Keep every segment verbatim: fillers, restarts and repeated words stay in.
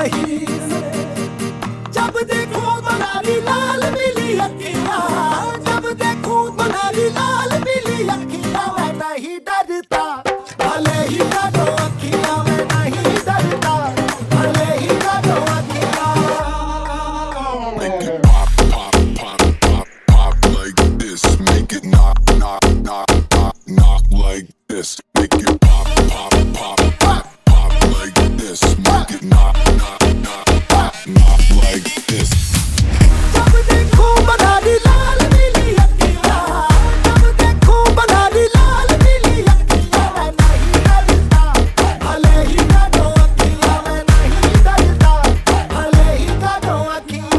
कहीं से। जब देखो बनारी लाल पीली अखियाँ, जब देखो बनारी लाल पीली अखियाँ, मैं नहीं डरता भले ही काटो अखियाँ, मैं नहीं डरता भले ही काटो अखियाँ। Make it pop, pop, pop, pop, pop like this. Make it knock, knock, knock, knock, knock like this. Make it pop, pop, pop, pop, pop like this. Make it knock, knock, knock, knock, knock like this. जब देखो बनारी लाल पीली अखियाँ, जब देखो बनारी लाल पीली अखियाँ, मैं नहीं डरता भले ही काटो अखियाँ, मैं नहीं डरता भले ही काटो अखियाँ।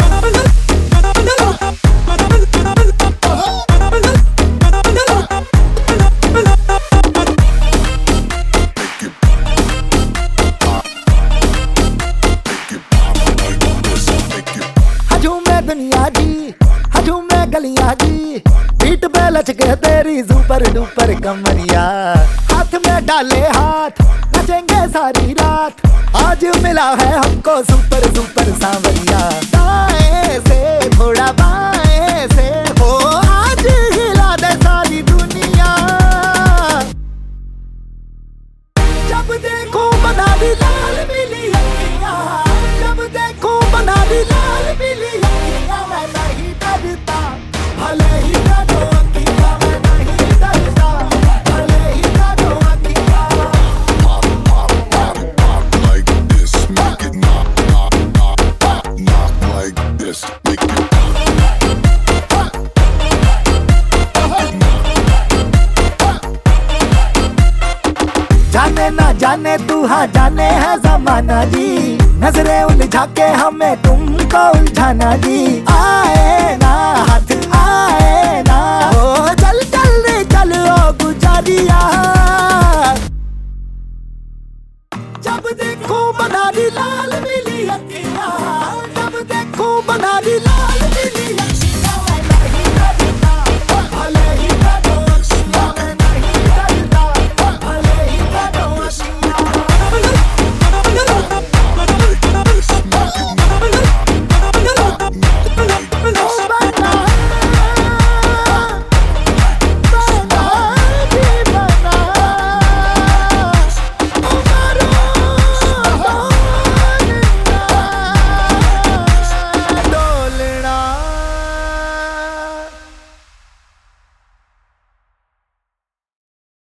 Make it pop, make it pop like this. Make it हजूम में दुनिया जी, हजूम में गलियां जी, पीठ पे लचके तेरी सुपर डुपर कमरिया। हाथ में डाले हाथ नचेंगे सारी रात, आज मिला है हमको सुपर सुपर सांवरिया। दाएं से थोड़ा बाएं से हो, आज हिला दे सारी दुनिया। जब देखो बनारी लाल पीली अखियाँ, जब देखो बनारी लाल पीली अखियाँ, मैं नहीं डरता भले ही काटो अखियाँ, मैं नहीं डरता भले ही काटो अखियाँ। pop, pop, pop, pop like this. Make it knock, knock, knock, knock, knock like this. Make it pop, pop, जाने ना जाने तू हाँ जाने है जमाना जी, नजरें उलझा के हमें तुमको उलझाना जी। आए